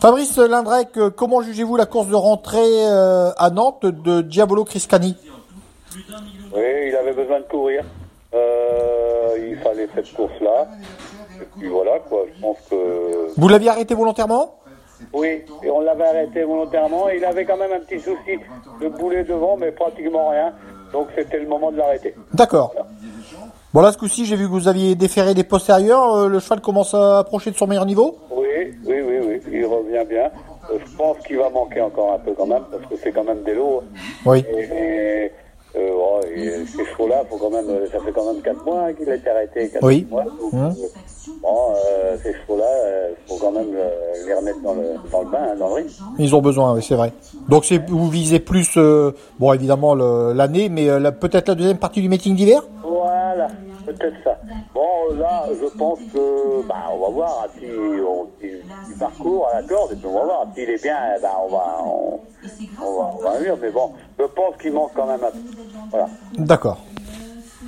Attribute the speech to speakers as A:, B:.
A: Fabrice Lindrec, comment jugez-vous la course de rentrée à Nantes de Diavolo Criscani?
B: Oui, il avait besoin de courir. Il fallait cette course-là. Et puis voilà, quoi. Je pense que...
A: Vous l'aviez arrêté volontairement?
B: Oui, et on l'avait arrêté volontairement. Il avait quand même un petit souci de boulet devant, mais pratiquement rien. Donc c'était le moment de l'arrêter.
A: D'accord.
B: Voilà.
A: Bon là, ce coup-ci, j'ai vu que vous aviez déféré des postérieurs. Le cheval commence à approcher de son meilleur niveau?
B: Oui. Il revient bien. Je pense qu'il va manquer encore un peu quand même, parce que c'est quand même des lots.
A: Oui.
B: Et ces chevaux-là, faut quand même, ça fait quand même 4 mois qu'il a été arrêté. 4
A: Oui.
B: mois. Donc, ces chevaux-là, faut quand même les remettre dans le bain, dans le ring.
A: Ils ont besoin, oui, c'est vrai. Donc vous visez plus, bon évidemment l'année, mais peut-être la deuxième partie du meeting d'hiver?
B: Voilà, peut-être ça. Bon, là, je pense que, on va voir si parcours à la corde, et puis on va voir. S'il est bien, on va venir. Mais bon, je pense qu'il manque quand même un peu. Voilà.
A: D'accord.